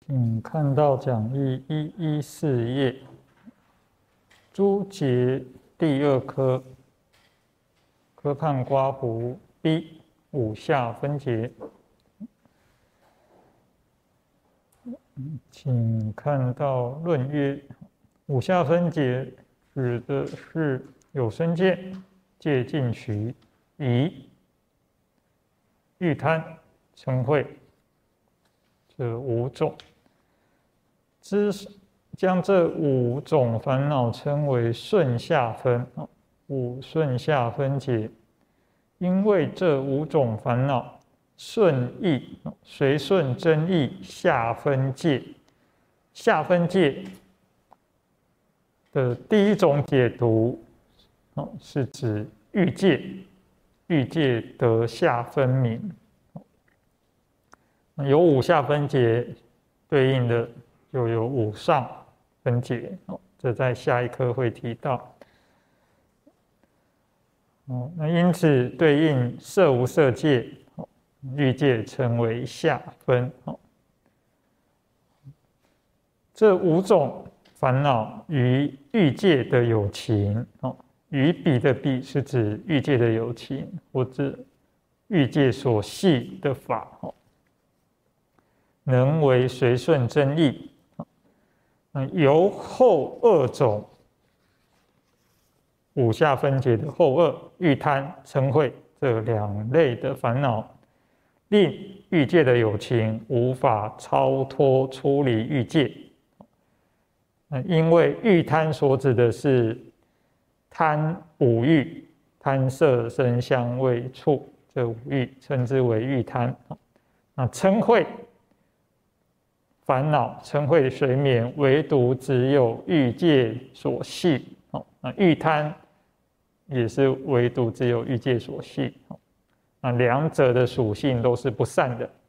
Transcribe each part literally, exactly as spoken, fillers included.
请看到讲义一一四页，诸节第二科，科判刮胡 B 五下分节。请看到论曰，五下分节指的是有生界、戒禁取、疑、欲贪、嗔恚这五种。之将这五种烦恼称为顺下分，五顺下分节。因为这五种烦恼顺义随顺真义下分界，下分界的第一种解读是指欲界，欲界得下分明。有五下分节，对应的就有五上分节，这在下一课会提到。那因此对应色无色界，欲界称为下分。这五种烦恼与欲界的有情，与彼的彼是指欲界的有情，或者欲界所系的法，能为随顺真义。由后二种五下分节的后二欲贪嗔恚这两类的烦恼，令欲界的有情无法超脱出离欲界。因为欲贪所指的是贪五欲，贪色声香味触这五欲，称之为欲贪。那嗔恚烦恼，嗔恚随眠，唯独只有欲界所系。那欲贪也是唯独只有欲界所系。那两者的属性都是不善的，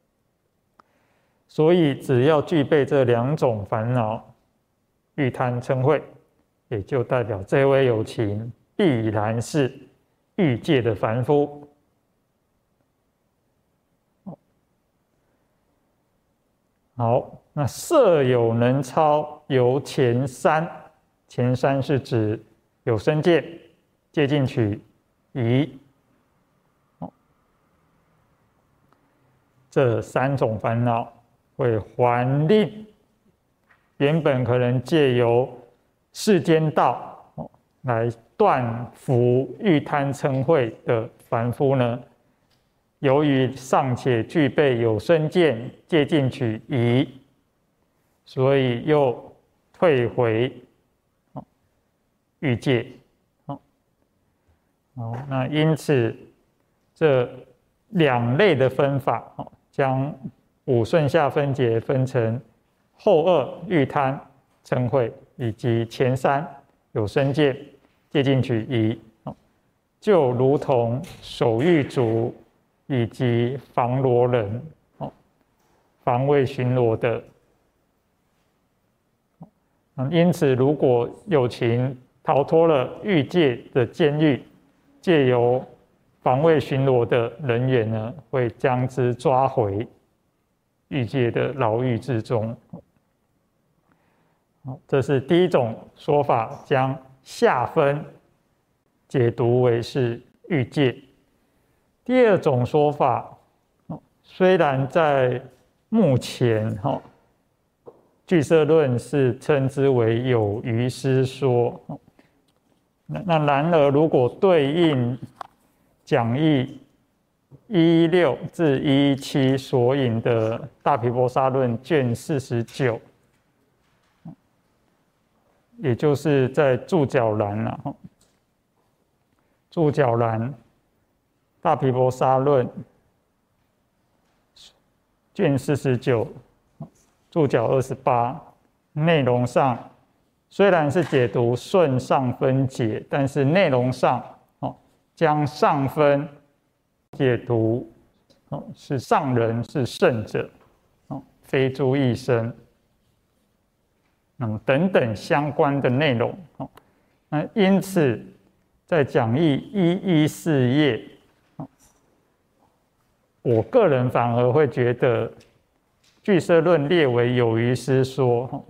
所以只要具备这两种烦恼，欲贪嗔恚，也就代表这位有情必然是欲界的凡夫。好，那色有能超由前三，前三是指有生界、戒禁取、疑，这三种烦恼会还令原本可能借由世间道来断伏欲贪嗔恚的凡夫呢，由于尚且具备有生见、戒禁取、疑，所以又退回欲界。那因此这两类的分法，将五顺下分节分成后二欲贪嗔恚，以及前三有生戒、戒禁取、疑，就如同守狱卒以及防罗人，防卫巡逻的。因此，如果有情逃脱了欲界的监狱，借由防卫巡逻的人员呢，会将之抓回欲界的牢狱之中。这是第一种说法，将下分解读为是欲界。第二种说法，虽然在目前俱舍论是称之为有余师说，那然而如果对应讲义一六至一七所引的大毗婆沙论卷四十九，也就是在注脚栏啊，注脚栏大毗婆沙论卷四十九注脚二十八，内容上虽然是解读顺上分解，但是内容上将上分解读是上人是圣者，非诸异生，等等相关的内容。那因此在讲义一一四页，我个人反而会觉得俱舍论列为有余师说，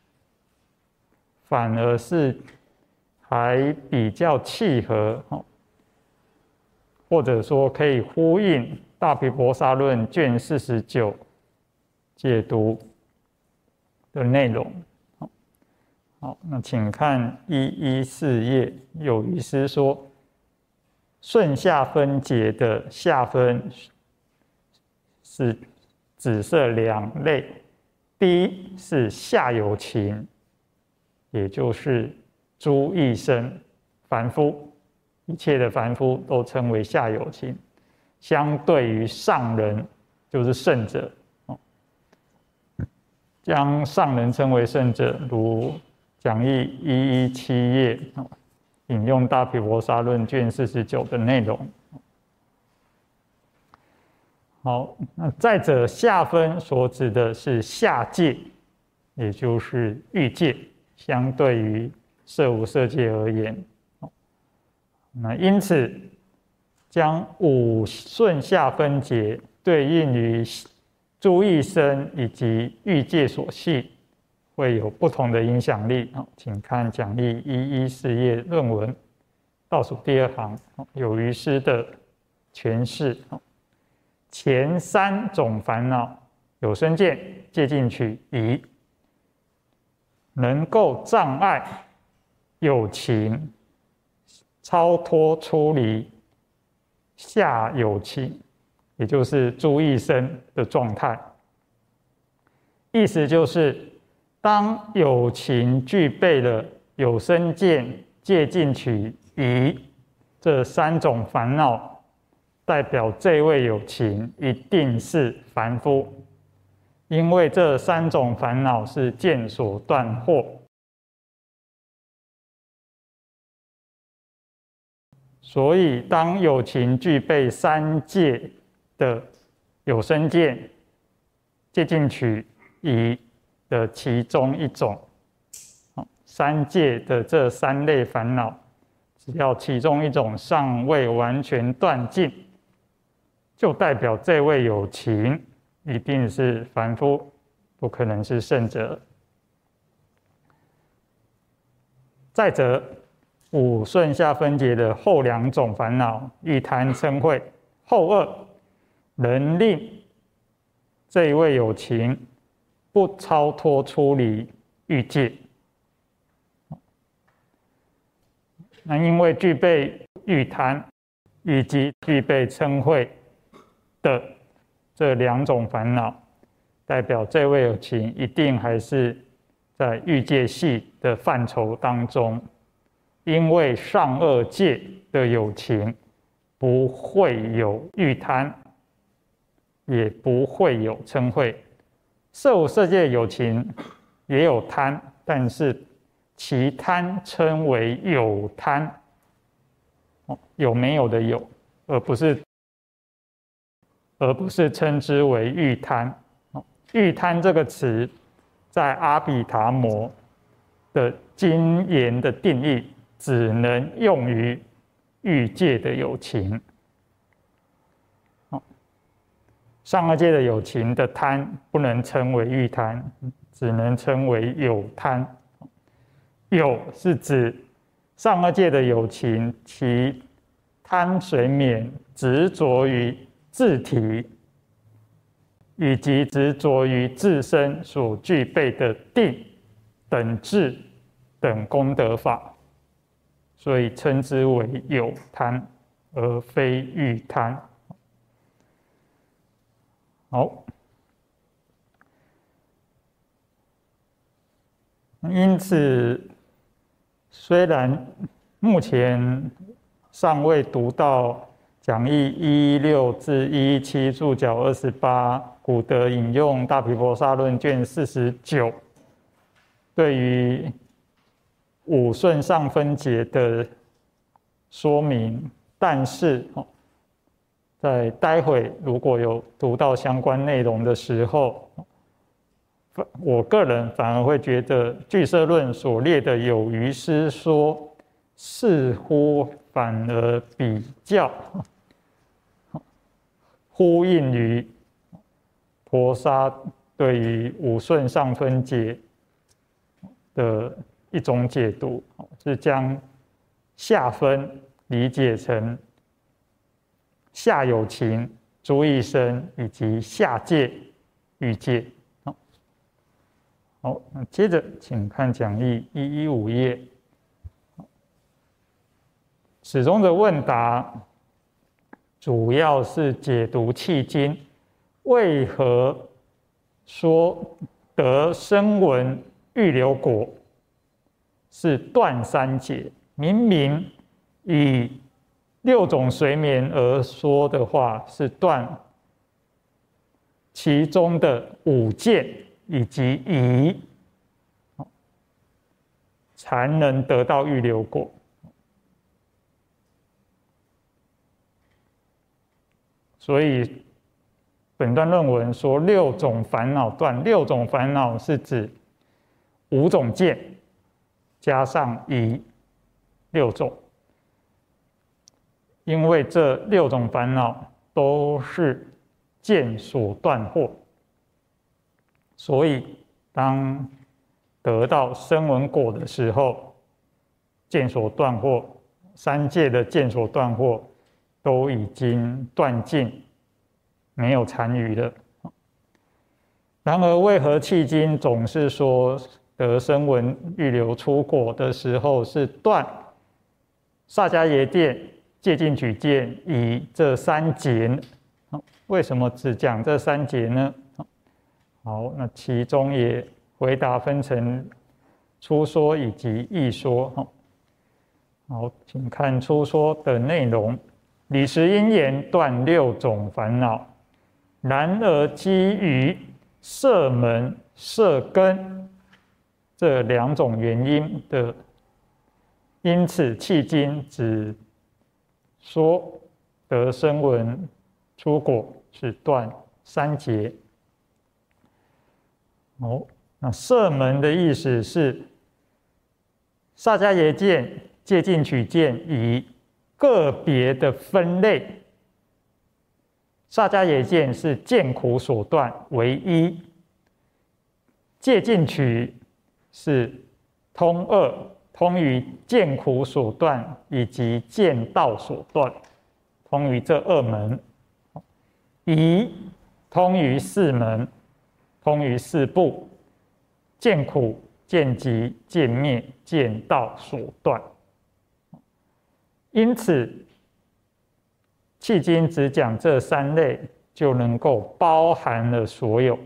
反而是还比较契合，或者说可以呼应《大毗婆沙论》卷四十九解读的内容。好，那请看一一四页，有余师说，顺下分节的下分是只设两类，第一是下有情，也就是诸异生凡夫，一切的凡夫都称为下有情，相对于上人就是圣者，将上人称为圣者，如讲义一一七页引用《大毗婆沙论》卷四十九的内容。好，那再者下分所指的是下界，也就是欲界，相对于色无色界而言。那因此将五顺下分节对应于诸异生以及欲界所系，会有不同的影响力。请看讲义一一四页论文倒数第二行，有余师的诠释。前三种烦恼，有生见、戒禁取、疑，能够障碍有情超脱出离下有情，也就是诸异生的状态。意思就是，当有情具备了有生见、戒禁取、疑这三种烦恼，代表这位有情一定是凡夫，因为这三种烦恼是见所断惑。所以，当有情具备三界的有生见、戒禁取、疑的其中一种，三界的这三类烦恼，只要其中一种尚未完全断尽，就代表这位有情一定是凡夫，不可能是圣者。再者，五顺下分节的后两种烦恼，欲贪嗔恚，后二能令这一位有情不超脱出离欲界。那因为具备欲贪以及具备嗔恚的这两种烦恼，代表这位有情一定还是在欲界系的范畴当中，因为上二界的有情不会有欲贪，也不会有嗔恚，色无色界有情也有贪，但是其贪称为有贪，有没有的有，而不是而不是称之为欲贪。欲贪这个词，在阿毗达摩的经言的定义，只能用于欲界的有情。上二界的有情的贪不能称为欲贪，只能称为有贪。有是指上二界的有情，其贪随眠执着于自体，以及执着于自身所具备的定、等智、等功德法，所以称之为有贪，而非欲贪。好，因此，虽然目前尚未读到讲义一一六至一一七注脚二十八，古德引用《大毗婆沙论》卷四十九，对于五顺上分节的说明，但是在待会如果有读到相关内容的时候，我个人反而会觉得俱舍论所列的有余师说，似乎反而比较呼应于婆沙对于五顺上分解的一种解读，是将下分理解成下有情、诸异生以及下界、欲界。好，那接着请看讲义一一五页，此中的问答主要是解读契经为何说得声闻欲流果是断三劫，明明以六种随眠而说的话是断其中的五见以及疑，才能得到欲流果。所以本段论文说六种烦恼断，六种烦恼是指五种见加上疑六种，因为这六种烦恼都是见所断惑，所以当得到声闻果的时候，见所断惑，三界的见所断惑都已经断尽，没有残余了。然而为何契经总是说得声闻欲流出果的时候是断萨迦耶见、戒禁取见以这三劫呢？为什么只讲这三劫呢？好，那其中也回答分成初说以及异说。好，请看初说的内容。理实因缘断六种烦恼，然而基于色门、色根这两种原因的，因此契经只说得声闻出果是断三劫。哦，那色门的意思是萨迦耶见、戒禁取见以个别的分类，萨迦耶见是见苦所断为一，戒禁取是通二，通于见苦所断以及见道所断，通于这二门。疑通于四门，通于四部，见苦、见集、见灭、见道所断。因此契经只讲这三类就能够包含了所有，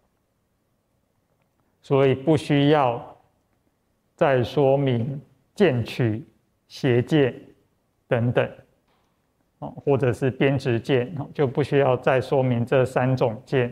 所以不需要再说明见取、邪见等等，或者是边执见，就不需要再说明这三种见。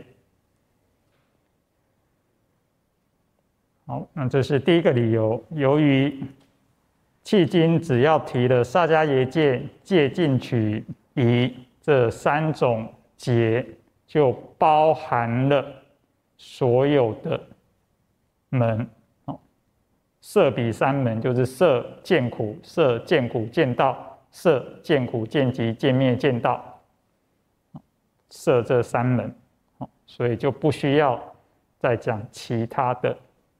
好，那这是第一个理由。由于契经只要提了萨迦耶见、戒禁取疑这三种劫，就包含了所有的门。色比三门就是色见苦、色见苦见道、色见苦见集见灭见道，色这三门，所以就不需要再讲其他的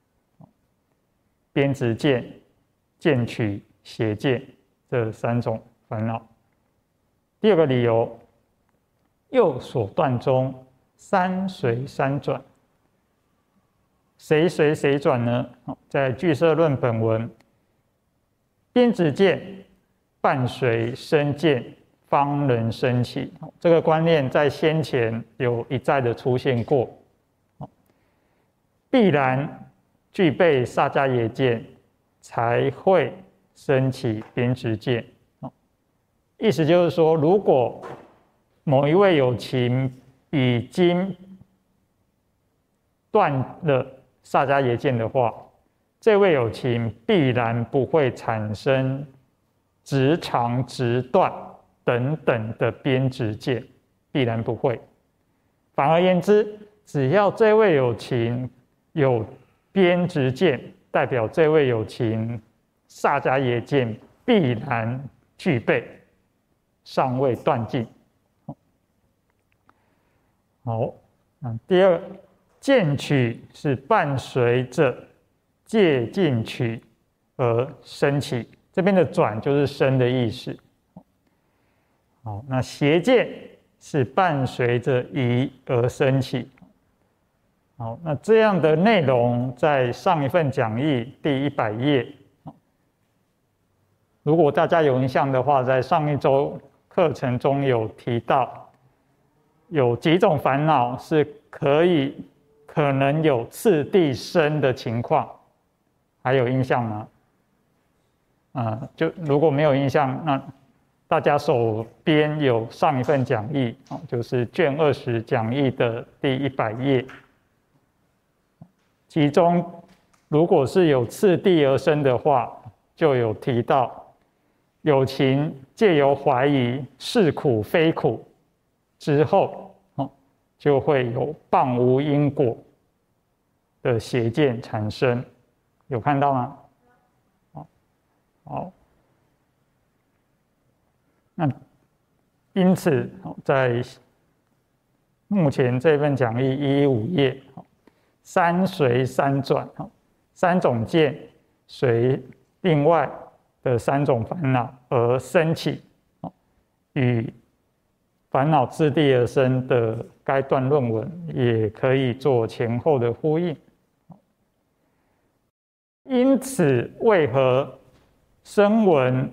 边执见、见取、邪见这三种烦恼。第二个理由，右所断中三随三转，谁随谁转呢？在俱舍论本文，边执见伴随身见方能生起，这个观念在先前有一再的出现过，必然具备萨迦耶见才会升起边执见。意思就是说，如果某一位有情已经断了萨迦耶见的话，这位有情必然不会产生直长、直断等等的边执见，必然不会。反而言之，只要这位有情有边执见，代表这位有情萨迦耶见必然具备，尚未断尽。好，那第二， 见取是伴随着戒禁取而生起，这边的转就是生的意思。好，那邪见是伴随着疑而生起。好，那这样的内容在上一份讲义第一百页。如果大家有印象的话，在上一周课程中有提到，有几种烦恼是可以可能有次第生的情况，还有印象吗？啊、呃，就如果没有印象，那大家手边有上一份讲义，就是卷二十讲义的第一百页。其中，如果是有次第而生的话，就有提到有情借由怀疑是苦非苦之后，就会有谤无因果的邪见产生，有看到吗？好，好，那因此在目前这份讲义一一五页。三随三转，三种见随另外的三种烦恼而生起，与烦恼次第而生的该段论文也可以做前后的呼应。因此，为何声闻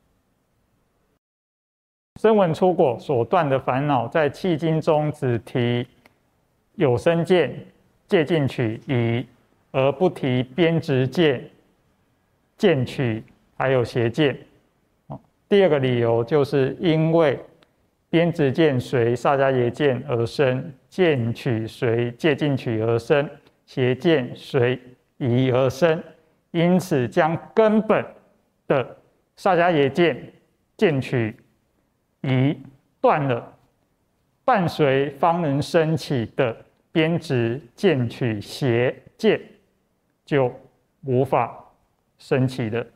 声闻出果所断的烦恼，在契经中只提有生见、戒禁取疑，而不提边执见、见取还有邪见。第二个理由就是因为边执见随萨迦耶见而生，见取随戒禁取而生，邪见随疑而生，因此将根本的萨迦耶见、见取疑断了，伴随方能生起的边执见取邪见就无法升起的。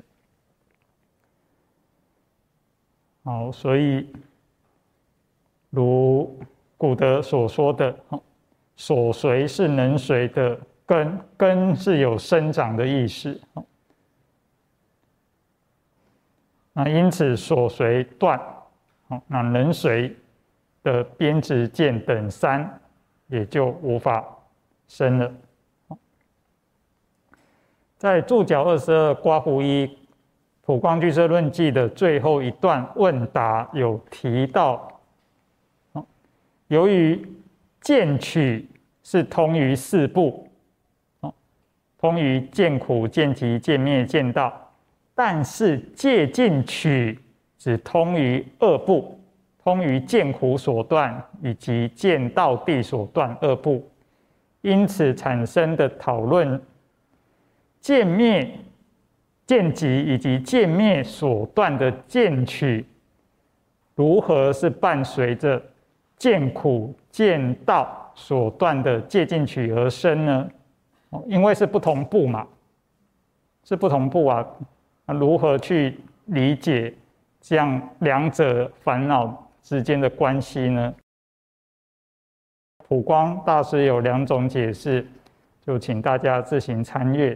好，所以如古德所说的，所随是能随的根，根是有生长的意识。那因此所随断，那能随的边执见等三也就无法生了。在注脚二十二刮胡一普光俱舍论记的最后一段问答有提到，由于见取是通于四部，通于见苦、见集、见灭、见道，但是戒禁取只通于二部，通于见苦所断以及见道地所断二部，因此产生的讨论见灭、见集以及见灭所断的见取，如何是伴随着见苦、见道所断的戒禁取而生呢？因为是不同部嘛，是不同部啊，如何去理解这样两者烦恼之间的关系呢？普光大师有两种解释，就请大家自行参阅。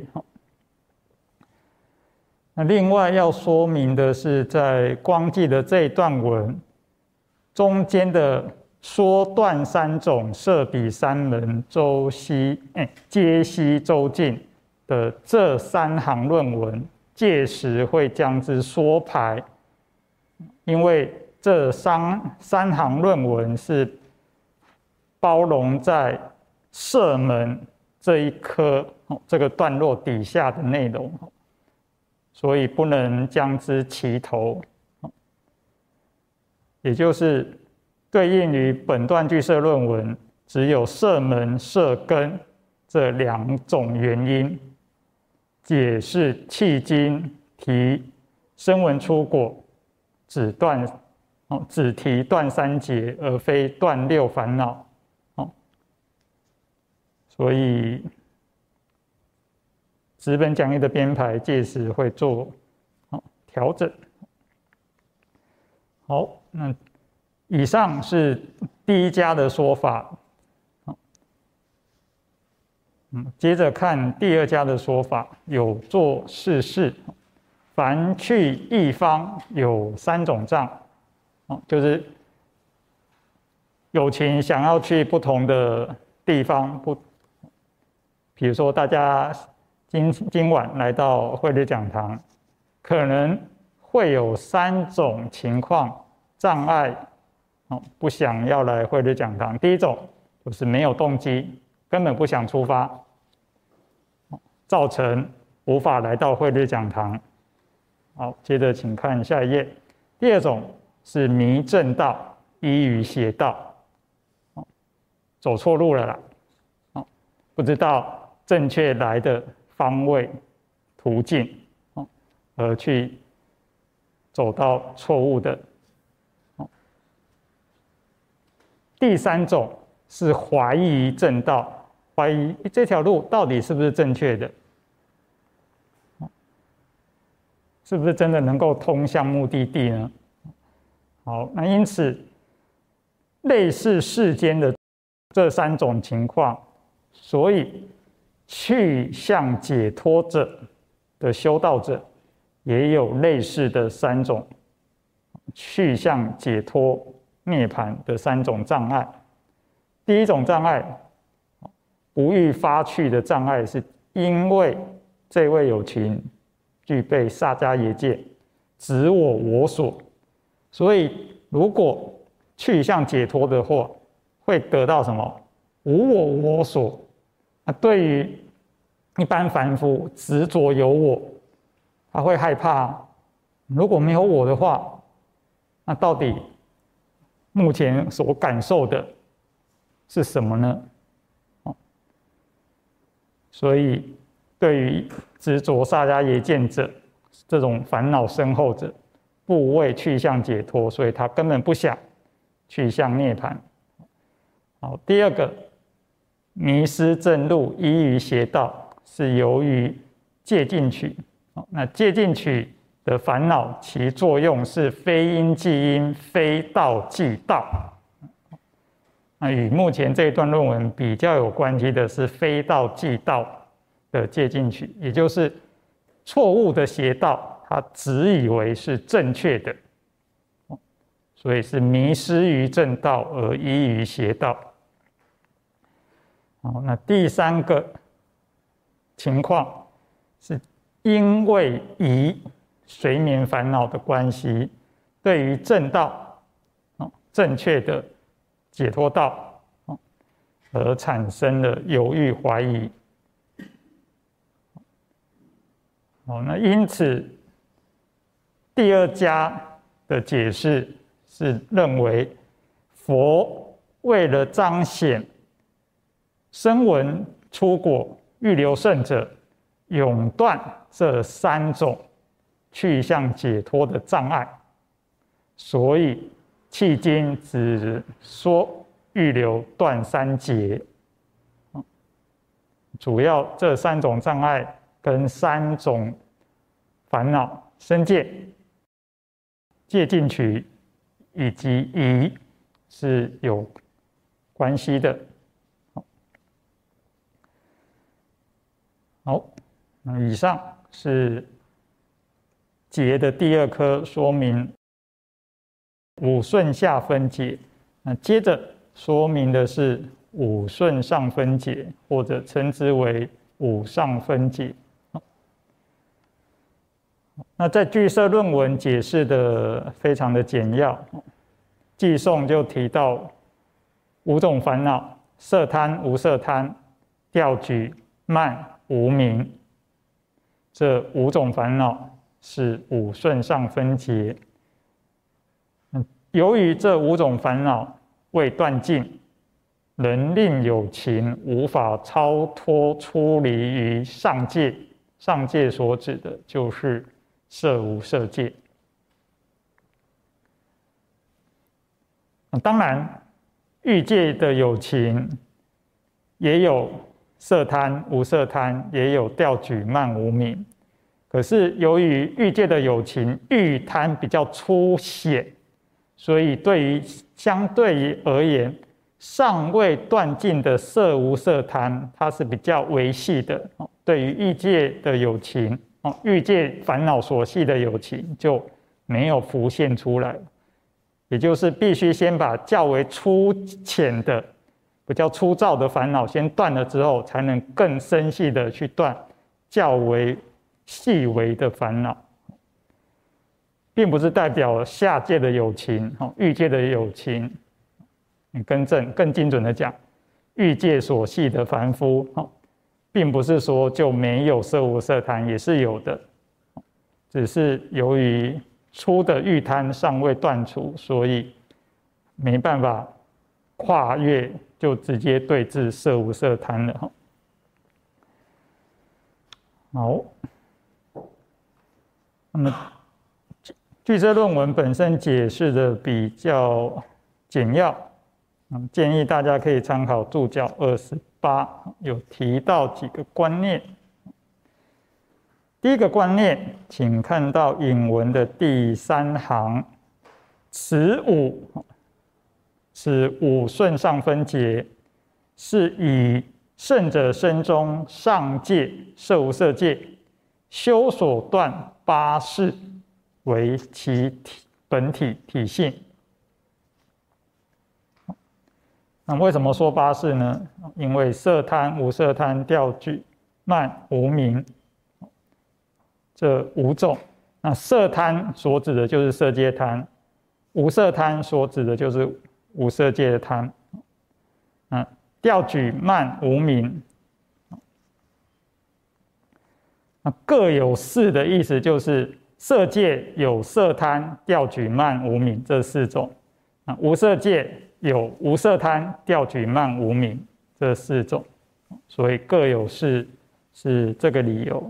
那另外要说明的是，在光记的这一段文中间的说断三种摄彼三门周西哎皆西周尽的这三行论文，届时会将之说排，因为这三三行论文是包容在摄门这一科这个段落底下的内容，所以不能将之齐头，也就是对应于本段俱舍论文只有摄门、摄根这两种原因，解释契经提声闻出果只断只提断三劫，而非断六烦恼，所以纸本讲义的编排届时会做调整。好，那以上是第一家的说法。 嗯，接着看第二家的说法，有作是事，凡去一方有三种障，就是有情想要去不同的地方，不，比如说大家今今晚来到慧律讲堂，可能会有三种情况障碍，不想要来慧律讲堂。第一种就是没有动机，根本不想出发，造成无法来到慧律讲堂。好，接着请看下一页。第二种是迷正道，依于邪道，走错路了啦，不知道正确来的方位、途径，而去走到错误的。第三种是怀疑正道，怀疑这条路到底是不是正确的。是不是真的能够通向目的地呢？好，那因此类似世间的这三种情况，所以去向解脱者的修道者也有类似的三种去向解脱涅槃的三种障碍。第一种障碍，不欲发去的障碍，是因为这位有情具备萨迦耶戒，执我我所，所以如果去向解脱的话，会得到什么？无我我所。那对于一般凡夫执着有我，他会害怕，如果没有我的话，那到底目前所感受的是什么呢？所以对于执着萨迦耶见者，这种烦恼深厚者，不为去向解脱，所以他根本不想去向涅槃。好，第二个，迷失正路，依于邪道，是由于戒禁取。那戒禁取的烦恼，其作用是非因即因，非道即道。那与目前这一段论文比较有关系的是非道即道的戒禁取，也就是错误的邪道，他只以为是正确的，所以是迷失于正道而依于邪道。好，那第三个情况是因为疑随眠烦恼的关系，对于正道正确的解脱道而产生了犹豫怀疑。好，那因此第二家的解释是认为，佛为了彰显声闻出果欲留圣者永断这三种去向解脱的障碍，所以迄今只说欲留断三劫，主要这三种障碍跟三种烦恼身戒、戒禁取以及疑是有关系的。好，那以上是劫的第二科，说明五顺下分解。那接着说明的是五顺上分解，或者称之为五上分解。那在俱舍论文解释的非常的简要，偈颂就提到五种烦恼：色贪、无色贪、调举、慢、无明。这五种烦恼是五顺上分解。由于这五种烦恼未断尽，能令有情无法超脱出离于上界。上界所指的就是色无色界。当然，欲界的有情也有色贪、无色贪，也有调举、慢、无明。可是由于欲界的有情欲贪比较粗显，所以对于相对于而言， 尚未断尽的色无色贪，它是比较维系的。对于欲界的有情，欲界烦恼所系的有情就没有浮现出来，也就是必须先把较为粗浅的、比较粗糙的烦恼先断了之后，才能更深细的去断较为细微的烦恼，并不是代表下界的有情、欲界的有情。你更正、更精准的讲，欲界所系的凡夫，并不是说就没有色无色贪，也是有的，只是由于粗的欲贪尚未断除，所以没办法跨越，就直接对治色无色贪了。好，那么据这论文本身解释的比较简要。建议大家可以参考注脚二十八，有提到几个观念。第一个观念，请看到引文的第三行，此五，此五顺上分节，是以圣者身中上界色无色界修所断八事为其体本体体性。那为什么说八事呢？因为色贪、无色贪、调举、慢、无明这五种。那色贪所指的就是色界贪，无色贪所指的就是无色界的贪。那调举、慢、无明，那各有四的意思就是色界有色贪、调举、慢、无明这四种，啊，无色界有无色贪、调举、慢、无明这四种，所以各有四是这个理由。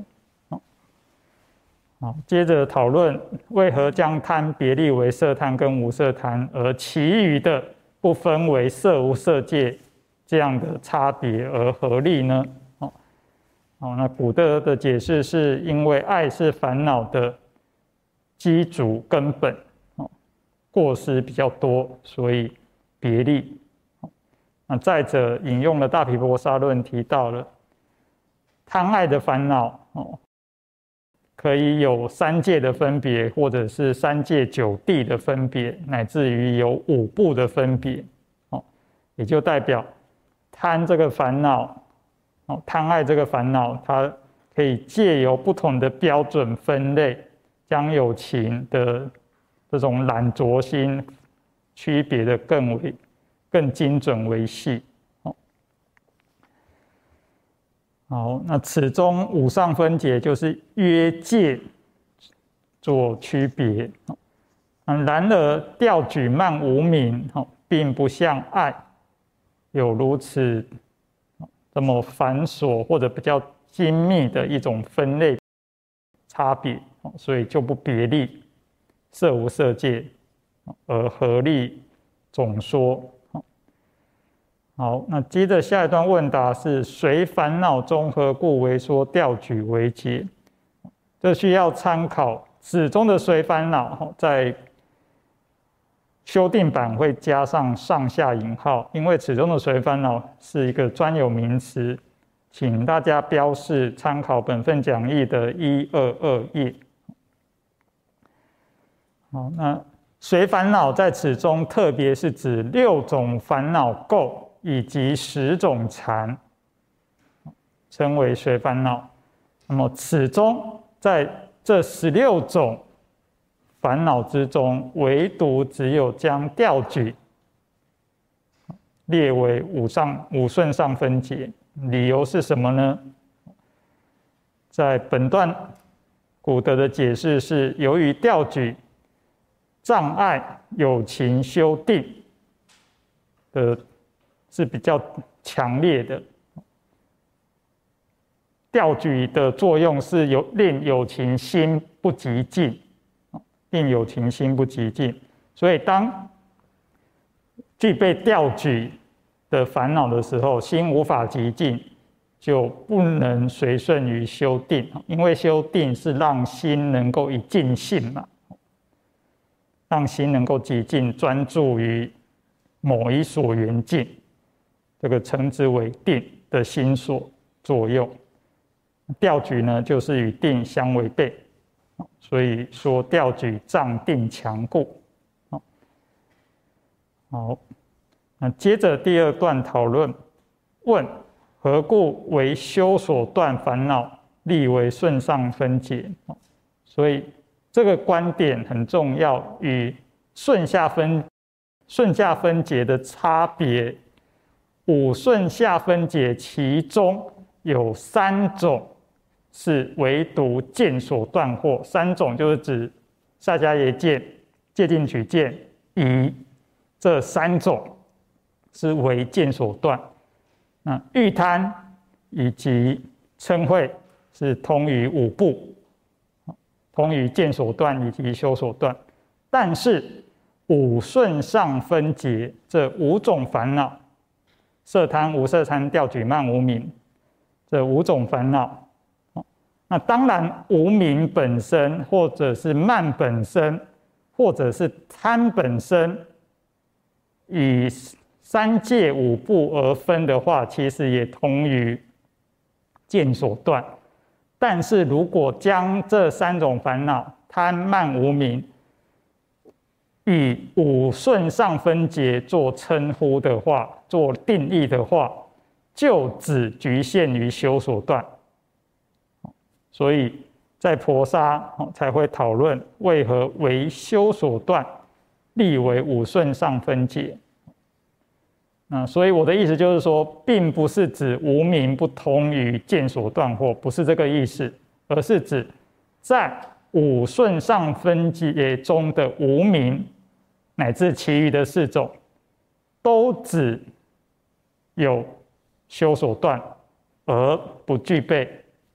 好，接着讨论为何将贪别立为色贪跟无色贪，而其余的不分为色无色界这样的差别而合理呢？好，那古德的解释是因为爱是烦恼的基础根本，过失比较多，所以别立。那再者引用了大毗婆沙论提到了贪爱的烦恼可以有三界的分别，或者是三界九地的分别，乃至于有五部的分别，也就代表贪这个烦恼，贪爱这个烦恼，它可以借由不同的标准分类，将有情的这种懒惰心区别的更为更精准为细。好，那此中五上分节就是约界做区别。然而调举慢无明并不像爱有如此这么繁琐或者比较精密的一种分类差别，所以就不别立色无色界，而合立总说。好，那接着下一段问答是随烦恼中何故为说调举为节？这需要参考此中的随烦恼，在修订版会加上上下引号，因为此中的随烦恼是一个专有名词，请大家标示参考本份讲义的一二二页。好，那随烦恼在此中特别是指六种烦恼垢以及十种缠，称为随烦恼。那么此中在这十六种烦恼之中，唯独只有将调举列为五上五顺上分节。理由是什么呢？在本段古德的解释是，由于调举障碍有情修定的是比较强烈的，调举的作用是有令有情心不极静，令有情心不极静，所以当具备调举的烦恼的时候，心无法极静，就不能随顺于修定，因为修定是让心能够以静性嘛，让心能够极静专注于某一所缘境，这个称之为定的心所作用。调举呢，就是与定相违背，所以说调举障定强故。好，那接着第二段讨论，问何故为修所断烦恼，立为顺上分解？所以这个观点很重要，与顺下分顺下分解的差别。五顺下分解其中有三种是唯独见所断惑，三种就是指萨迦耶见、戒禁取见、疑，这三种是为见所断。那欲贪以及嗔恚是通于五部，通于见所断以及修所断。但是五顺上分解这五种烦恼，色贪、无色贪、调举、慢、无明，这五种烦恼。那当然，无明本身，或者是慢本身，或者是贪本身，以三界五部而分的话，其实也通于见所断。但是如果将这三种烦恼贪、慢、无明以五顺上分解做称呼的话，做定义的话，就只局限于修所断。所以在婆沙才会讨论为何为修所断，立为五顺上分解。那所以我的意思就是说，并不是指无明不通于见所断惑，不是这个意思，而是指在五顺上分解中的无明，乃至其余的四种，都只有修所断，而不具备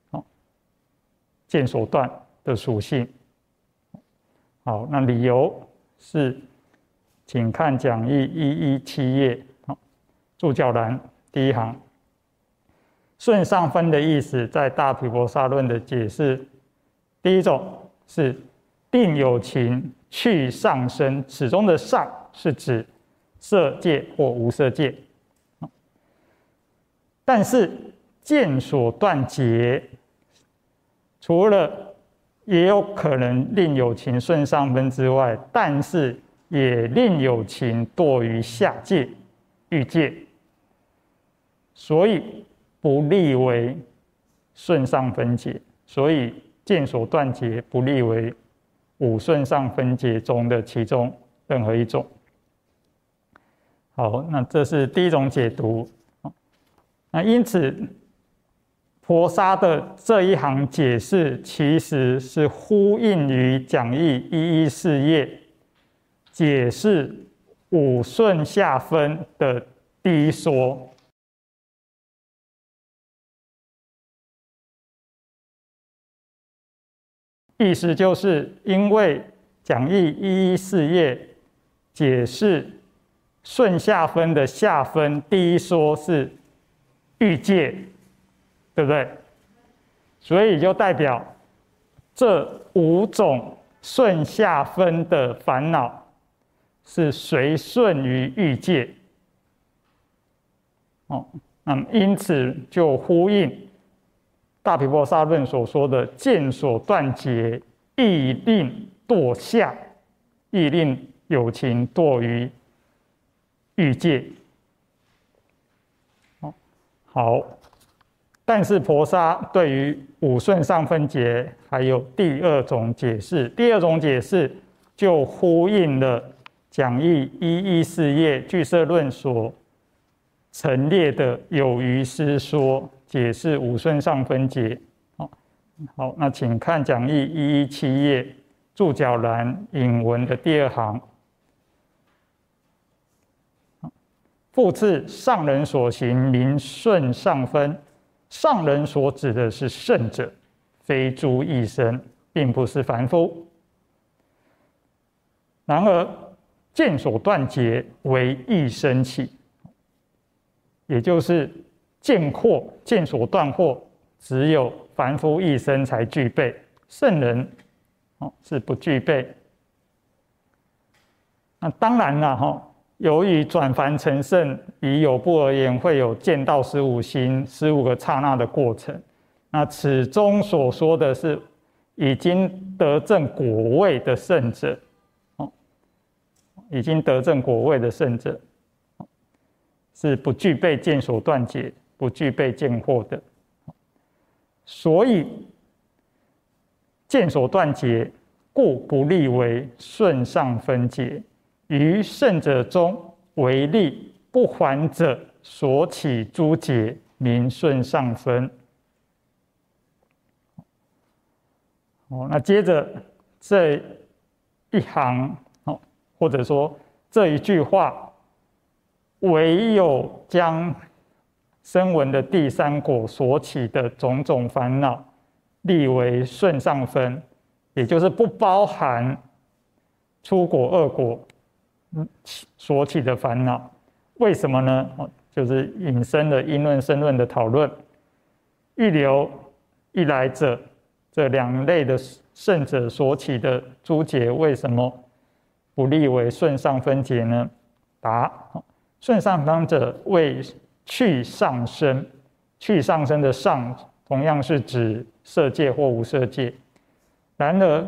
见所断的属性。好，那理由是，请看讲义一一七页，注脚栏第一行。顺上分的意思，在大毗婆沙论的解释，第一种是定有情去上升，此中的上是指色界或无色界。但是见所断结，除了也有可能令有情顺上分之外，但是也令有情堕于下界、欲界，所以不立为顺上分解。所以见所断结不立为五顺上分解中的其中任何一种。好，那这是第一种解读。那因此，婆沙的这一行解释其实是呼应于讲义一一四页解释五顺下分的第一说。意思就是因为讲义一一四页解释顺下分的下分第一说是欲界，对不对？所以就代表这五种顺下分的烦恼是随顺于欲界。哦，那么因此就呼应大毗婆沙论所说的见所断结，亦令堕下，亦令有情堕于欲界。好，但是婆沙对于五顺上分结还有第二种解释，第二种解释就呼应了讲义一一四页俱舍论所陈列的有余师说解释五顺上分结。好，那请看讲义一一七页注脚栏引文的第二行。复次，上人所行名顺上分，上人所指的是圣者，非诸异生，并不是凡夫。然而见所断结为异生起，也就是见惑、见所断惑，只有凡夫异生才具备，圣人是不具备。那当然了哈。 由于转凡成圣，以有部而言，会有见到十五心、十五个刹那的过程。那此中所说的是已经得证果位的圣者，已经得证果位的圣者，是不具备见所断解、不具备见惑的。所以见所断解，故不立为顺上分解。于圣者中为立不还者所起诸解，名顺上分。哦，那接着这一行，哦，或者说这一句话，唯有将声闻的第三果所起的种种烦恼立为顺上分，也就是不包含初果、二果所起的烦恼。为什么呢？就是引申了因论申论的讨论。预留一来者，这两类的圣者所起的诸解，为什么不立为顺上分解呢？答：顺上分者为去上生，去上生的上同样是指色界或无色界。然而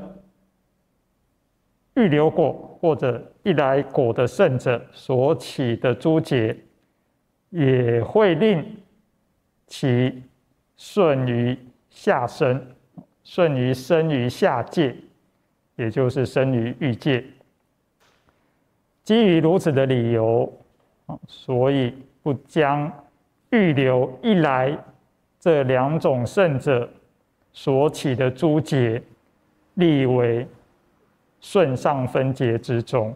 预留果或者一来果的圣者所起的诸解，也会令其顺于下生，顺于生于下界，也就是生于欲界。基于如此的理由，所以不将预留一来这两种圣者所起的诸解立为顺上分解之中。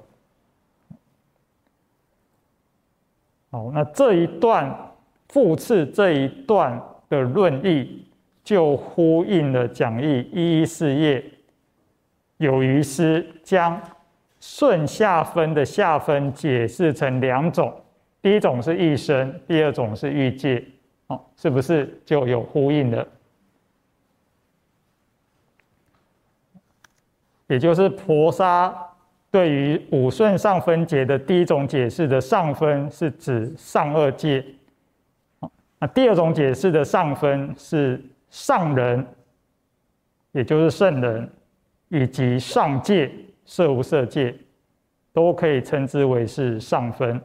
好，那这一段复次这一段的论义，就呼应了讲义一一四页有余师将顺下分的下分解释成两种，第一种是欲生，第二种是欲界，哦，是不是就有呼应了？也就是婆沙对于五顺上分解的第一种解释的上分是指上二界，那第二种解释的上分是上人，也就是圣人，以及上界色无色界，都可以称之为是上分。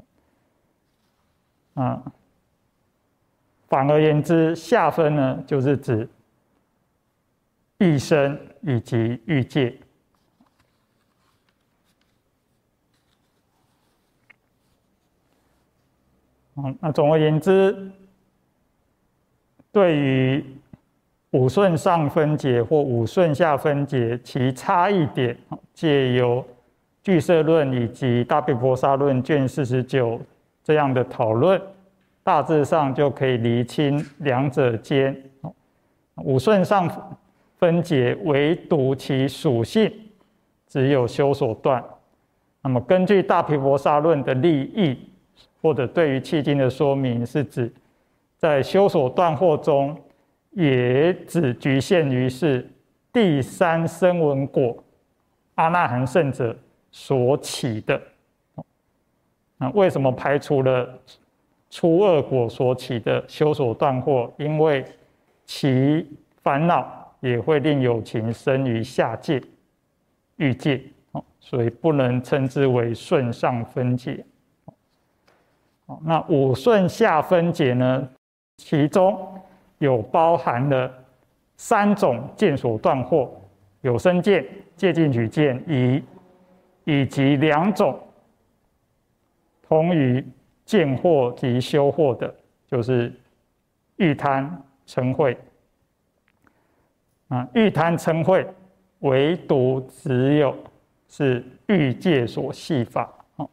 啊，反而言之，下分呢，就是指欲生以及欲界。那总而言之，对于五顺上分解或五顺下分解其差异点，借由俱舍论以及大毗婆沙论卷四十九这样的讨论，大致上就可以厘清两者间五顺上分解唯独其属性只有修所断。那么根据大毗婆沙论的立意，或者对于契经的说明，是指在修所断惑中，也只局限于是第三声闻果阿那含圣者所起的。那为什么排除了初二果所起的修所断惑？因为其烦恼也会令有情生于下界、欲界，所以不能称之为顺上分解。那五顺下分解呢？其中有包含了三种见所断惑，有生见、戒禁取见以以及两种同于见惑及修惑的，就是欲贪、嗔恚。啊，欲贪嗔恚，唯独只有是欲界所系法。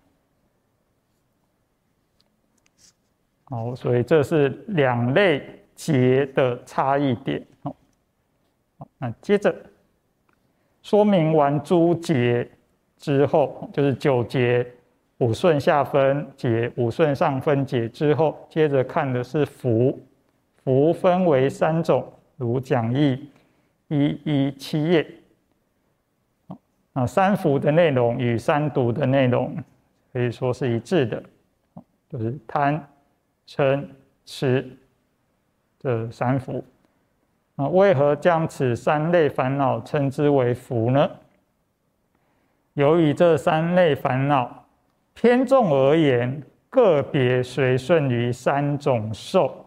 好，所以这是两类结的差异点。好，那接着说明完诸结之后，就是九结五顺下分解、五顺上分解之后，接着看的是福。福分为三种，如讲义一一七页。啊，三福的内容与三毒的内容可以说是一致的，就是贪、嗔、痴这三福。啊，为何将此三类烦恼称之为福呢？由于这三类烦恼偏重而言，个别随顺于三种受。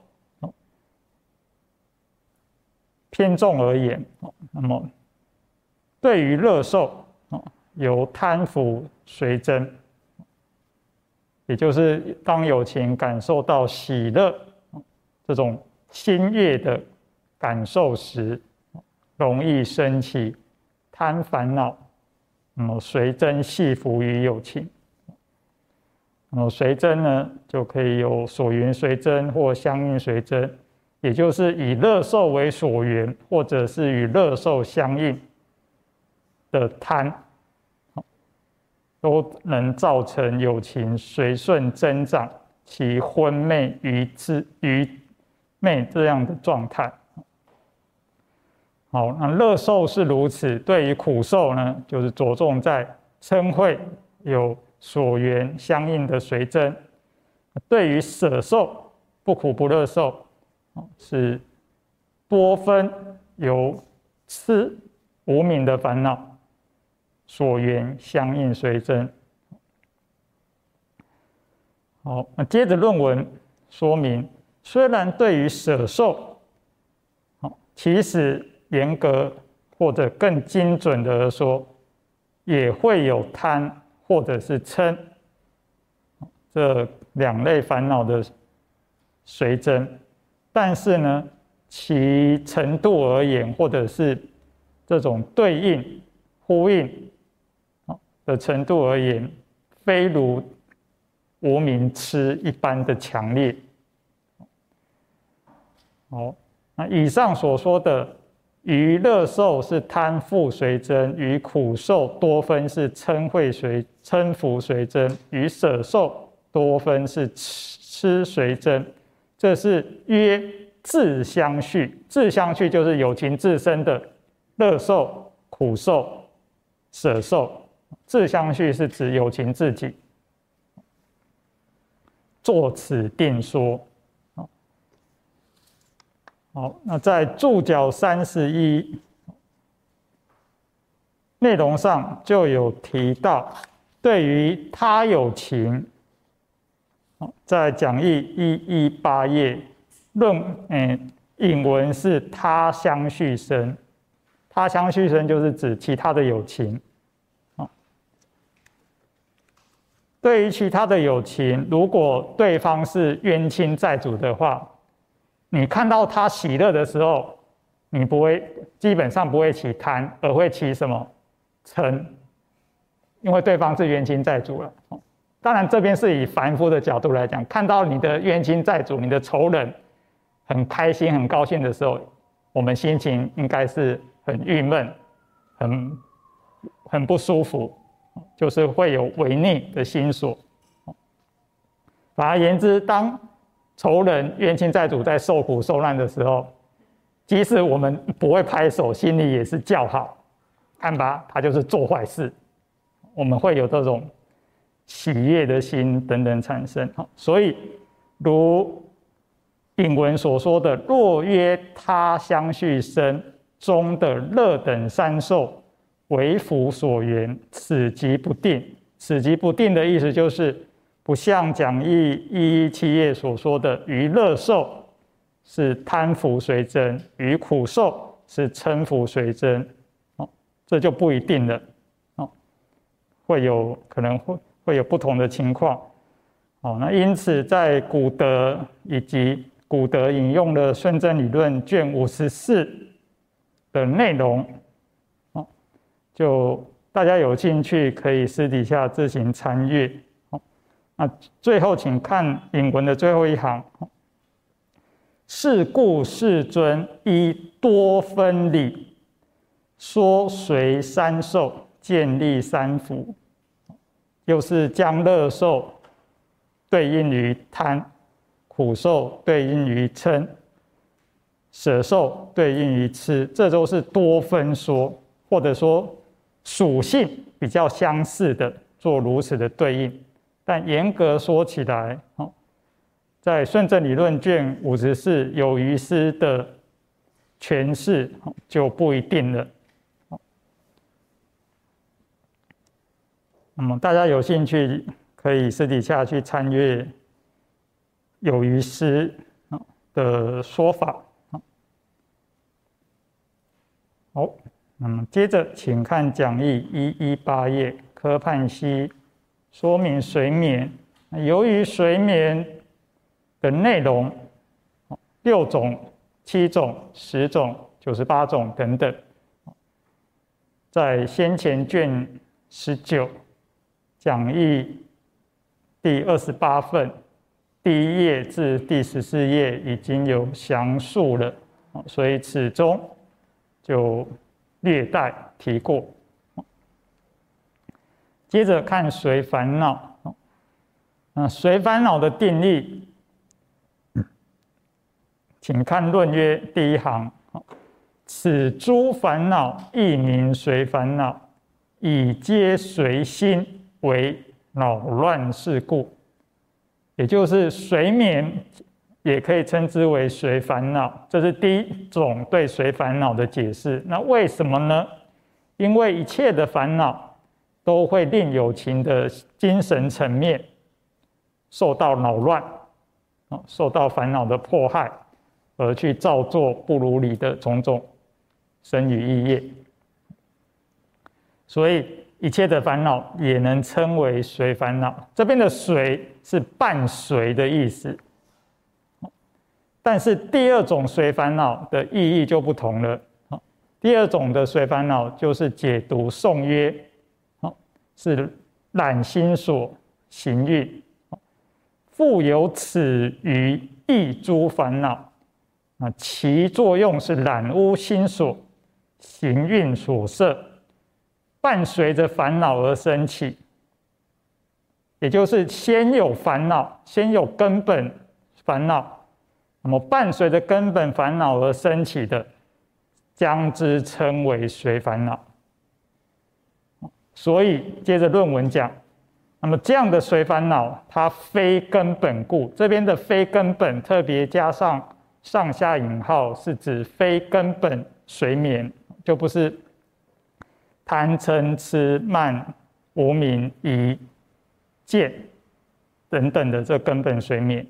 偏重而言，那么对于乐受，由贪福随增，也就是当有情感受到喜乐这种心悦的感受时，容易生起贪烦恼，那么随增系福于有情。那么随增呢，就可以有所缘随增或相应随增，也就是以乐受为所缘，或者是与乐受相应的贪，都能造成有情随顺增长其昏昧愚智愚昧这样的状态。好，那乐受是如此，对于苦受呢，就是着重在嗔恚有所缘相应的随增；对于舍受不苦不乐受，是多分由痴无明的烦恼所缘相应随增。好，那接着论文说明，虽然对于舍受，其实严格或者更精准的说，也会有贪或者是嗔这两类烦恼的随增，但是呢，其程度而言，或者是这种对应呼应的程度而言，非如无明痴一般的强烈。好，那以上所说的于乐受是贪覆随增，于苦受多分是嗔恚随嗔福随增，于舍受多分是痴随增，这是约自相续。自相续就是有情自身的乐受、苦受、舍受。自相续是指有情自己作此定说。好，那在注脚三十一内容上就有提到，对于他有情，在讲义一一八页论，嗯，引文是他相续生。他相续生就是指其他的有情。对于其他的有情，如果对方是冤亲债主的话，你看到他喜乐的时候，你不会基本上不会起贪，而会起什么嗔，因为对方是冤亲债主了。当然，这边是以凡夫的角度来讲，看到你的冤亲债主、你的仇人很开心、很高兴的时候，我们心情应该是很郁闷、很很不舒服，就是会有违逆的心所。反而言之，当仇人、冤亲债主在受苦受难的时候，即使我们不会拍手，心里也是叫好，看吧，他就是做坏事，我们会有这种喜悦的心等等产生。所以，如引文所说的，若曰他相续生中的乐等三受为福所缘，此即不定。此即不定的意思就是，不像讲义一一七页所说的，于乐受是贪福随增，于苦受是嗔福随增，哦，这就不一定了，哦，会有可能会会有不同的情况，哦，那因此在古德以及古德引用了《顺增理论》卷五十四的内容，哦，就大家有兴趣可以私底下自行参阅。那最后，请看引文的最后一行。是故世尊依多分理说随三受，建立三福，又是将乐受对应于贪，苦受对应于嗔，舍受对应于痴，这都是多分说，或者说属性比较相似的，做如此的对应。 但严格说起来，在顺正理论卷五十四有余师的诠释就不一定了。那么大家有兴趣可以私底下去参阅有余师的说法。好，那么接着请看讲义一一八页，科判析说明水冕。由于水冕的内容六种、七种、十种、九十八种等等，在先前卷十九讲义第二十八份第一页至第十四页已经有详述了，所以此中就略带提过。接着看随烦恼，那随烦恼的定义，请看论约第一行，此诸烦恼亦名随烦恼，以皆随心为扰乱事故。也就是随眠也可以称之为随烦恼，这是第一种对随烦恼的解释。那为什么呢？因为一切的烦恼都会令有情的精神层面受到扰乱，受到烦恼的迫害，而去造作不如理的种种身语意业。所以一切的烦恼也能称为随烦恼。这边的随是伴随的意思，但是第二种随烦恼的意义就不同了。第二种的随烦恼就是解读颂曰，是染心所行运，复有此余异诸烦恼，其作用是染污心所行运所摄，伴随着烦恼而生起。也就是先有烦恼，先有根本烦恼，那么伴随着根本烦恼而生起的，将之称为随烦恼。所以接着论文讲，那么这样的随烦恼，它非根本故。这边的非根本特别加上上下引号，是指非根本随眠，就不是贪嗔痴慢无明疑见等等的这根本随眠。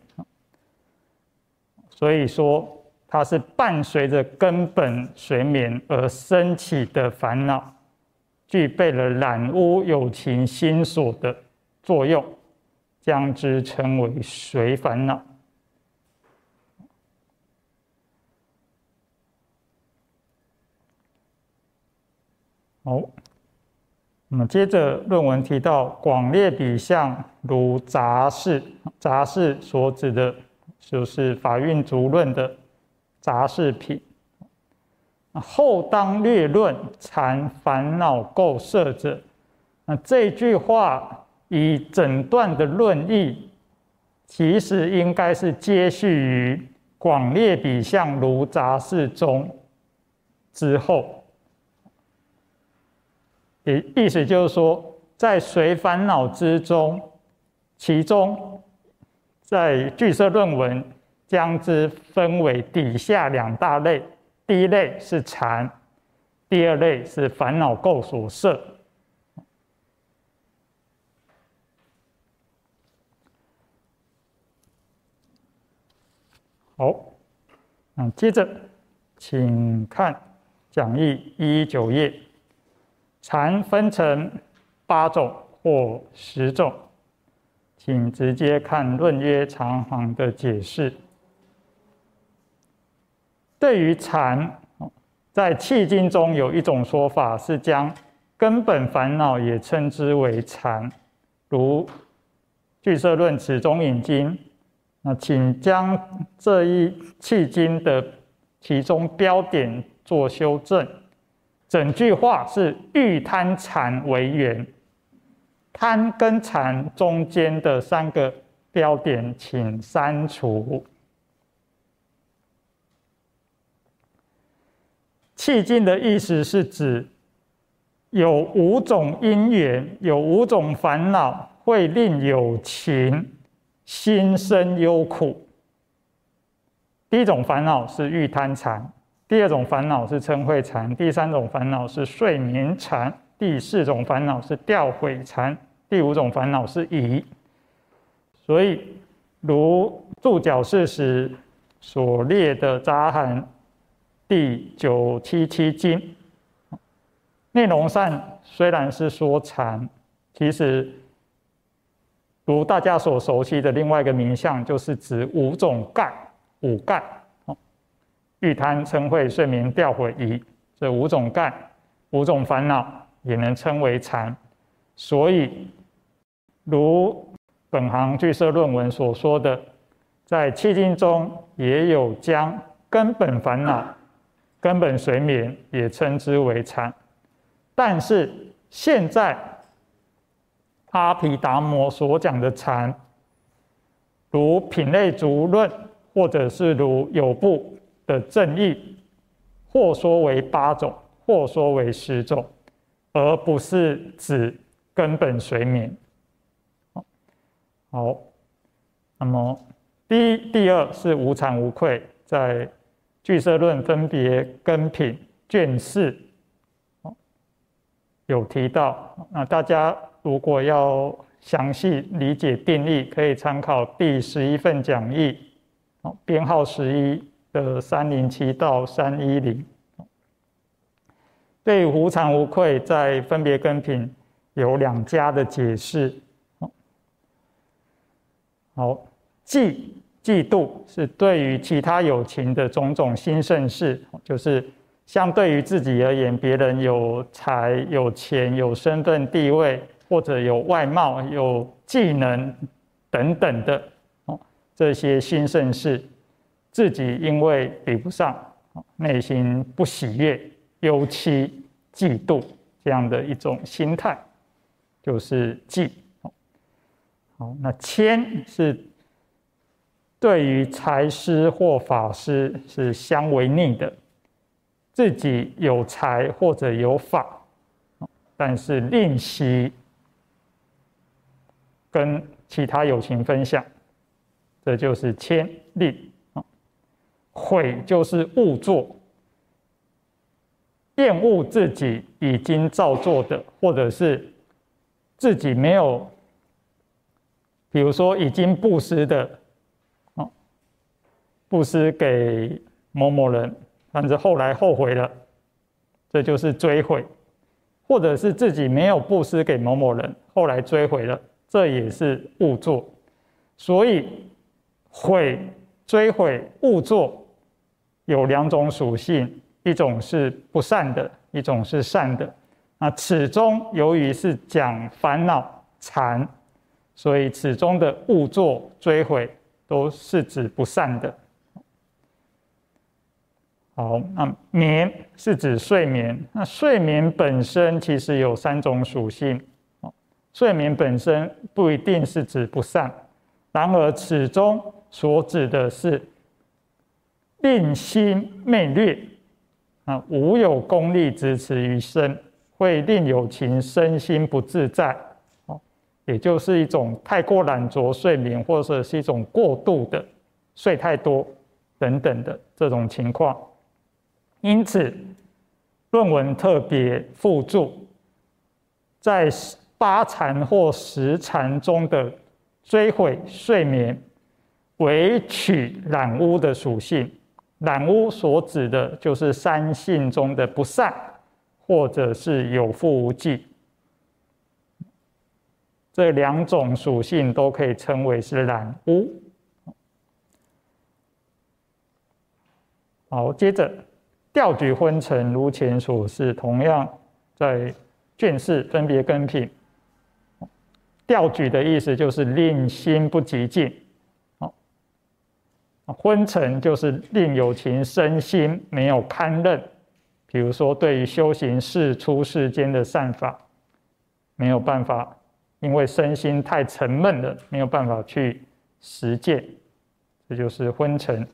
所以说它是伴随着根本随眠而生起的烦恼，具备了染污有情心所的作用，将之称为随烦恼。好，那么接着论文提到广列比相如杂事，杂事所指的就是法运足论的杂事品。后当略论缠烦恼垢摄者，那这句话以整段的论义，其实应该是接续于广列比相如杂事中之后。也意思就是说，在随烦恼之中，其中在俱舍论文将之分为底下两大类，第一类是缠，第二类是烦恼垢所摄。好，那接着请看讲义一一九页。缠分成八种或十种，请直接看论约长行的解释。对于缠，在契经中有一种说法是将根本烦恼也称之为缠，如俱舍论此中引经。那请将这一契经的其中标点做修正。整句话是欲贪缠为缘，贪跟缠中间的三个标点请删除。契经的意思是指有五种因缘，有五种烦恼会令有情心生忧苦。第一种烦恼是欲贪缠，第二种烦恼是嗔恚缠，第三种烦恼是睡眠缠，第四种烦恼是掉悔缠，第五种烦恼是疑。所以如注脚释时所列的杂含第九七七经内容上虽然是说缠，其实如大家所熟悉的另外一个名相，就是指五种盖，五盖，欲贪嗔恚睡眠掉悔疑，这五种盖，五种烦恼也能称为缠。所以如本行俱舍论文所说的，在契经中也有将根本烦恼、根本随眠也称之为缠。但是现在阿毗达摩所讲的缠，如品类足论或者是如有部的正义，或说为八种，或说为十种，而不是指根本随眠。好，那么第一、第二是无惭无愧，在俱舍论分别根品卷四有提到。那大家如果要详细理解定义，可以参考第十一份讲义，编号十一的三零七到三一零。对无惭无愧在分别根品有两家的解释。好，嫉嫉妒是对于其他有情的种种心盛事，就是相对于自己而言，别人有财、有钱、有身份地位，或者有外貌、有技能等等的这些心盛事，自己因为比不上，内心不喜悦、忧戚、嫉妒这样的一种心态，就是嫉。好，那谦是对于财师或法师是相违逆的，自己有财或者有法，但是吝惜跟其他有情分享，这就是谦吝。悔就是恶作，厌恶自己已经造作的，或者是自己没有，比如说已经布施的，布施给某某人，但是后来后悔了，这就是追悔；或者是自己没有布施给某某人，后来追悔了，这也是恶作。所以悔、追悔、恶作有两种属性，一种是不善的，一种是善的。那此中由于是讲烦恼缠，所以此中的恶作、追悔都是指不善的。好，那眠是指睡眠。那睡眠本身其实有三种属性，睡眠本身不一定是指不善，然而此中所指的是令心昧略，啊，无有功力支持于身，会令有情身心不自在，也就是一种太过懒惰睡眠，或者是一种过度的睡太多等等的这种情况。因此论文特别附注，在八禅或十禅中的追悔睡眠为取染污的属性，染污所指的就是三性中的不善，或者是有覆无记，这两种属性都可以称为是染污。好，接着调举昏沉，如前所示，同样在卷四分别根品。调举的意思就是令心不极静，昏沉就是令有情身心没有堪任，比如说对于修行世出世间的善法，没有办法，因为身心太沉闷了，没有办法去实践，这就是昏沉。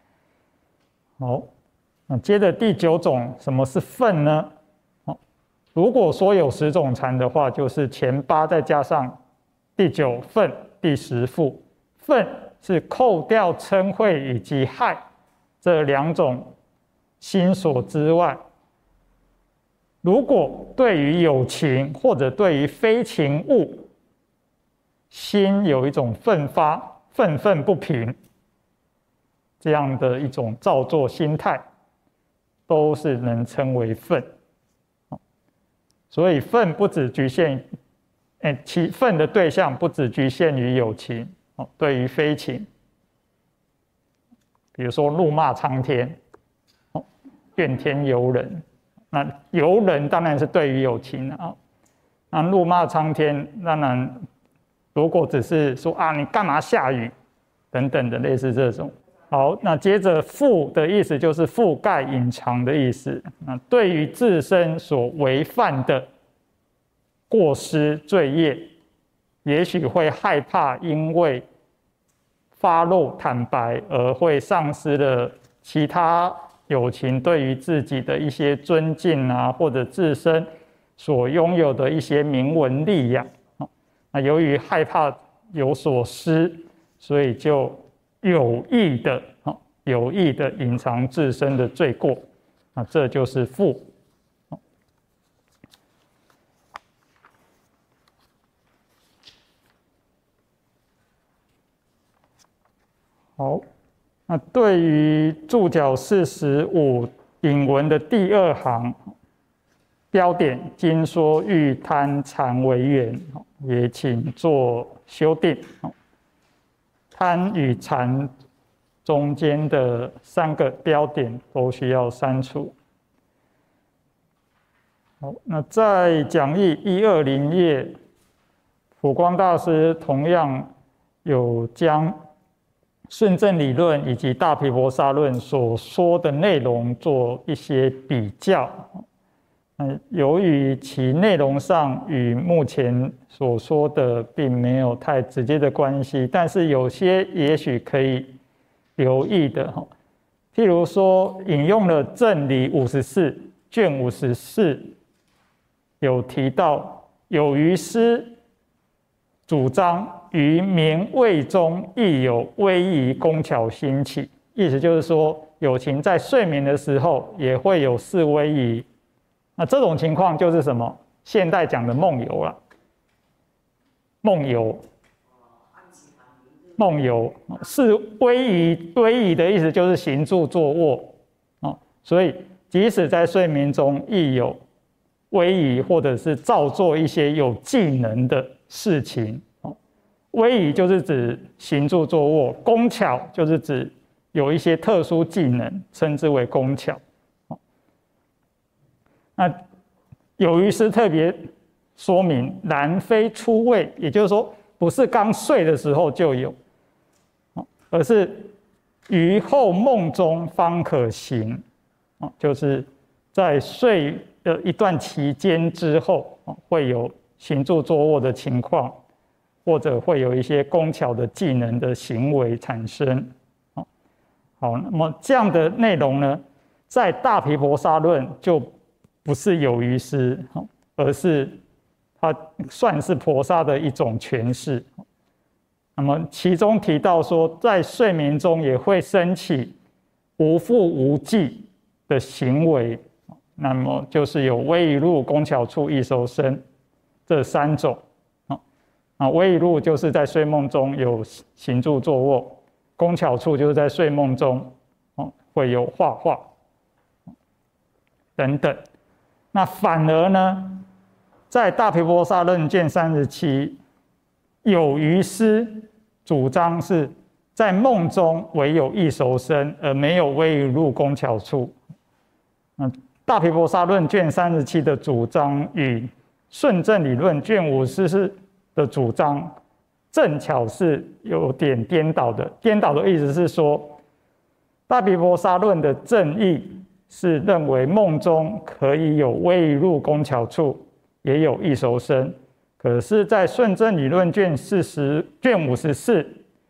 好，那接着第九种，什么是忿呢？ 如果说有十种禅的话，就是前八再加上第九分、第十负。分是扣掉嗔恚以及害这两种心所之外，如果对于有情或者对于非情物，心有一种愤发、愤愤不平这样的一种造作心态，都是能称为愤。所以愤不只局限，哎，其愤的对象不只局限于有情，对于非情，比如说怒骂苍天，怨天尤人。那尤人当然是对于有情啊，那怒骂苍天，当然如果只是说啊你干嘛下雨等等的类似这种。好，那接着覆的意思就是覆盖隐藏的意思。那对于自身所违犯的过失罪业，也许会害怕因为发露坦白而会丧失了其他有情对于自己的一些尊敬啊，或者自身所拥有的一些名闻利养。那由于害怕有所失，所以就有意的有意的隐藏自身的罪过，那这就是覆。好，那对于注脚四十五引文的第二行，标点经说欲贪禅为缘，也请做修订。贪与禅中间的三个标点都需要删除。好，那在讲义一二零页，普光大师同样有将顺正理论以及大毗婆沙论所说的内容做一些比较。嗯，由于其内容上与目前所说的并没有太直接的关系，但是有些也许可以留意的，譬如说引用了正理五十四卷五十四，有提到有余师主张于明位中亦有威仪工巧兴起，意思就是说有情在睡眠的时候也会有示威仪。那这种情况就是什么？现代讲的梦游了。梦游，梦游是威仪，威仪的意思就是行住坐卧啊，所以即使在睡眠中亦有威仪，或者是造作一些有技能的事情。威仪就是指行住坐卧，工巧就是指有一些特殊技能，称之为工巧。那有余师特别说明，然非初位，也就是说，不是刚睡的时候就有，而是于后梦中方可行，就是在睡的一段期间之后，会有行住坐卧的情况，或者会有一些工巧的技能的行为产生。好，那么这样的内容呢，在大毗婆沙论就不是有余师，而是它算是婆沙的一种诠释。那么其中提到说，在睡眠中也会升起无复无记的行为，那么就是有威仪路、工巧处、异熟身这三种。啊，威仪路就是在睡梦中有行住坐卧，工巧处就是在睡梦中会有画画等等。那反而呢，在大毗婆沙论卷三十七，有余师主张是在梦中唯有异熟身，而没有威仪路、工巧处。嗯，大毗婆沙论卷三十七的主张与顺正理论卷五十四的主张正巧是有点颠倒的。颠倒的意思是说，大毗婆沙论的正义是认为梦中可以有威仪路、工巧处，也有异熟身。可是，在顺正理论卷四十、卷五十四，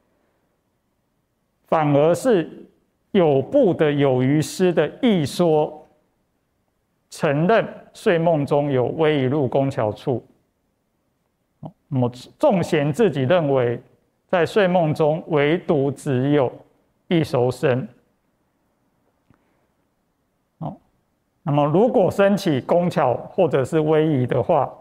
反而是有部的有余师的异说， 承认睡梦中有逶迤入工巧处。那么众贤自己认为，在睡梦中唯独只有一熟生。那么如果升起工巧或者是逶迤的话，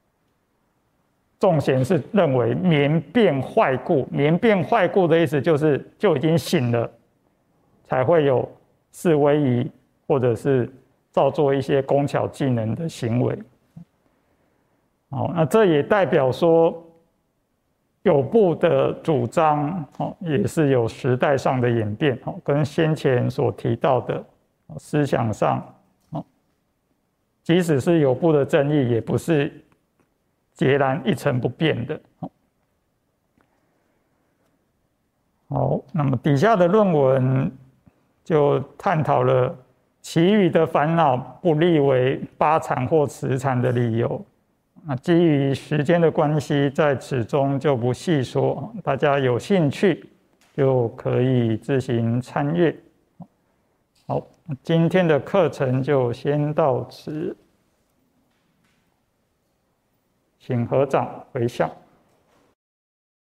众贤是认为眠变坏故。眠变坏故的意思就是就已经醒了，才会有是逶迤或者是造作一些工巧技能的行为。好，那这也代表说有部的主张也是有时代上的演变，跟先前所提到的思想上，即使是有部的争议，也不是截然一成不变的。好，那么底下的论文就探讨了其余的烦恼不立为八禅或十禅的理由。那基于时间的关系，在此中就不细说，大家有兴趣就可以自行参阅。好，今天的课程就先到此，请合掌回向。